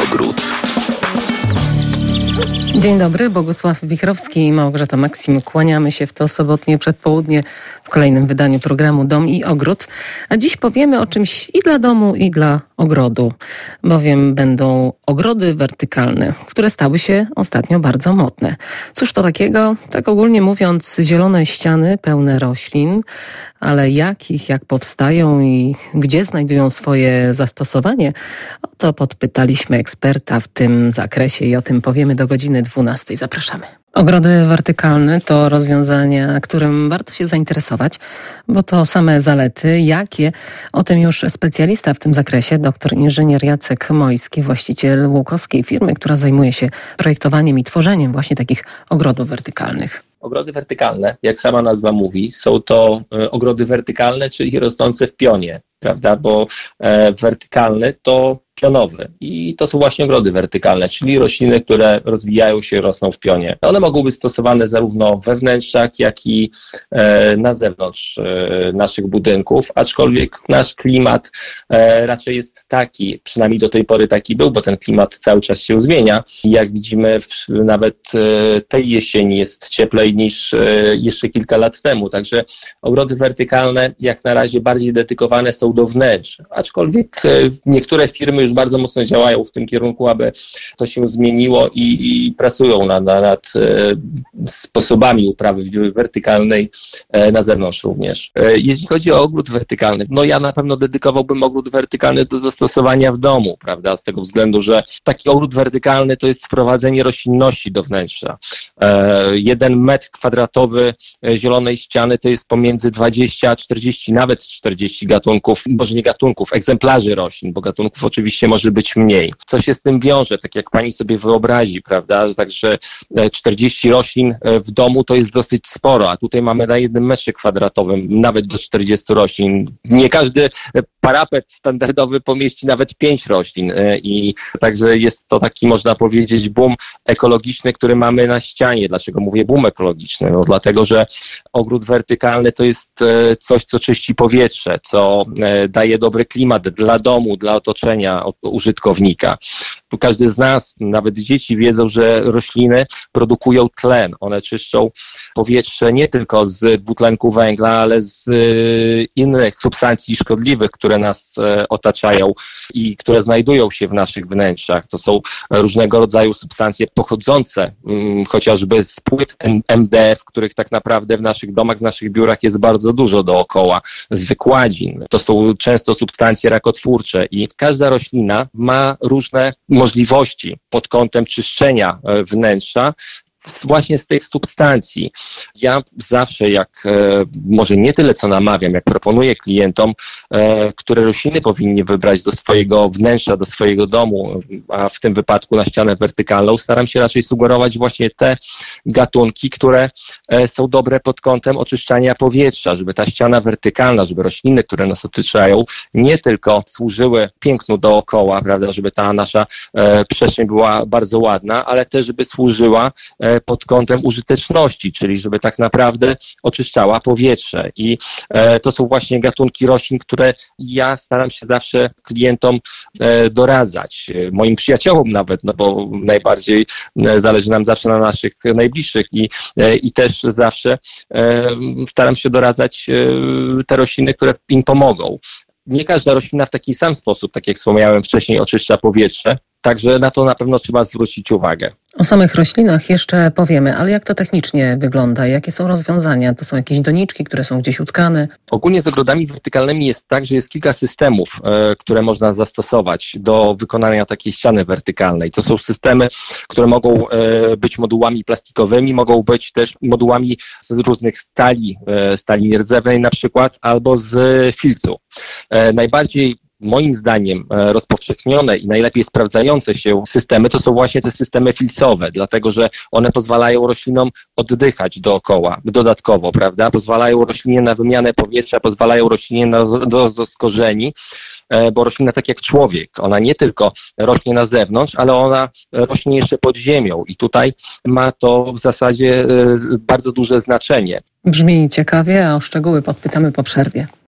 ogród. Dzień dobry, Bogusław Wichrowski i Małgorzata Maksim. Kłaniamy się w to sobotnie przedpołudnie w kolejnym wydaniu programu Dom i Ogród. A dziś powiemy o czymś i dla domu, i dla ogrodu, bowiem będą ogrody wertykalne, które stały się ostatnio bardzo modne. Cóż to takiego? Tak ogólnie mówiąc, zielone ściany pełne roślin, ale jak powstają i gdzie znajdują swoje zastosowanie? O to podpytaliśmy eksperta w tym zakresie i o tym powiemy do godziny 12. Zapraszamy. Ogrody wertykalne to rozwiązania, którym warto się zainteresować, bo to same zalety. Jakie? O tym już specjalista w tym zakresie, doktor inżynier Jacek Mojski, właściciel łukowskiej firmy, która zajmuje się projektowaniem i tworzeniem właśnie takich ogrodów wertykalnych. Ogrody wertykalne, jak sama nazwa mówi, są to ogrody wertykalne, czyli rosnące w pionie, prawda? Bo wertykalny to pionowy i to są właśnie ogrody wertykalne, czyli rośliny, które rozwijają się, rosną w pionie. One mogą być stosowane zarówno we wnętrzach, jak i na zewnątrz naszych budynków, aczkolwiek nasz klimat raczej jest taki, przynajmniej do tej pory taki był, bo ten klimat cały czas się zmienia. Jak widzimy, nawet tej jesieni jest cieplej niż jeszcze kilka lat temu, także ogrody wertykalne jak na razie bardziej dedykowane są do wnętrz, aczkolwiek niektóre firmy już bardzo mocno działają w tym kierunku, aby to się zmieniło i pracują nad sposobami uprawy wertykalnej na zewnątrz również. Jeśli chodzi o ogród wertykalny, no ja na pewno dedykowałbym ogród wertykalny do zastosowania w domu, prawda, z tego względu, że taki ogród wertykalny to jest wprowadzenie roślinności do wnętrza. 1 metr kwadratowy zielonej ściany to jest pomiędzy 20 a 40, nawet 40 gatunków, może nie gatunków, egzemplarzy roślin, bo gatunków oczywiście może być mniej. Co się z tym wiąże, tak jak pani sobie wyobrazi, prawda? Także 40 roślin w domu to jest dosyć sporo, a tutaj mamy na 1 metrze kwadratowym nawet do 40 roślin. Nie każdy parapet standardowy pomieści nawet 5 roślin i także jest to taki, można powiedzieć, boom ekologiczny, który mamy na ścianie. Dlaczego mówię boom ekologiczny? No dlatego, że ogród wertykalny to jest coś, co czyści powietrze, co daje dobry klimat dla domu, dla otoczenia użytkownika. Każdy z nas, nawet dzieci, wiedzą, że rośliny produkują tlen. One czyszczą powietrze nie tylko z dwutlenku węgla, ale z innych substancji szkodliwych, które nas otaczają i które znajdują się w naszych wnętrzach. To są różnego rodzaju substancje pochodzące chociażby z płyt MDF, których tak naprawdę w naszych domach, w naszych biurach jest bardzo dużo dookoła, z wykładzin. To są często substancje rakotwórcze i każda roślina ma różne możliwości pod kątem czyszczenia wnętrza właśnie z tych substancji. Ja zawsze może nie tyle co namawiam, jak proponuję klientom, które rośliny powinni wybrać do swojego wnętrza, do swojego domu, a w tym wypadku na ścianę wertykalną, staram się raczej sugerować właśnie te gatunki, które są dobre pod kątem oczyszczania powietrza, żeby ta ściana wertykalna, żeby rośliny, które nas otaczają, nie tylko służyły pięknu dookoła, prawda, żeby ta nasza przestrzeń była bardzo ładna, ale też żeby służyła pod kątem użyteczności, czyli żeby tak naprawdę oczyszczała powietrze. I to są właśnie gatunki roślin, które ja staram się zawsze klientom doradzać, moim przyjaciołom nawet, no bo najbardziej zależy nam zawsze na naszych najbliższych i też zawsze staram się doradzać te rośliny, które im pomogą. Nie każda roślina w taki sam sposób, tak jak wspomniałem wcześniej, oczyszcza powietrze, także na to na pewno trzeba zwrócić uwagę. O samych roślinach jeszcze powiemy, ale jak to technicznie wygląda? Jakie są rozwiązania? To są jakieś doniczki, które są gdzieś utkane? Ogólnie z ogrodami wertykalnymi jest tak, że jest kilka systemów, które można zastosować do wykonania takiej ściany wertykalnej. To są systemy, które mogą być modułami plastikowymi, mogą być też modułami z różnych stali nierdzewnej na przykład, albo z filcu. Najbardziej moim zdaniem rozpowszechnione i najlepiej sprawdzające się systemy to są właśnie te systemy filcowe, dlatego że one pozwalają roślinom oddychać dookoła, dodatkowo, prawda? Pozwalają roślinie na wymianę powietrza, pozwalają roślinie na rozrost korzeni, bo roślina tak jak człowiek, ona nie tylko rośnie na zewnątrz, ale ona rośnie jeszcze pod ziemią i tutaj ma to w zasadzie bardzo duże znaczenie. Brzmi ciekawie, a o szczegóły podpytamy po przerwie.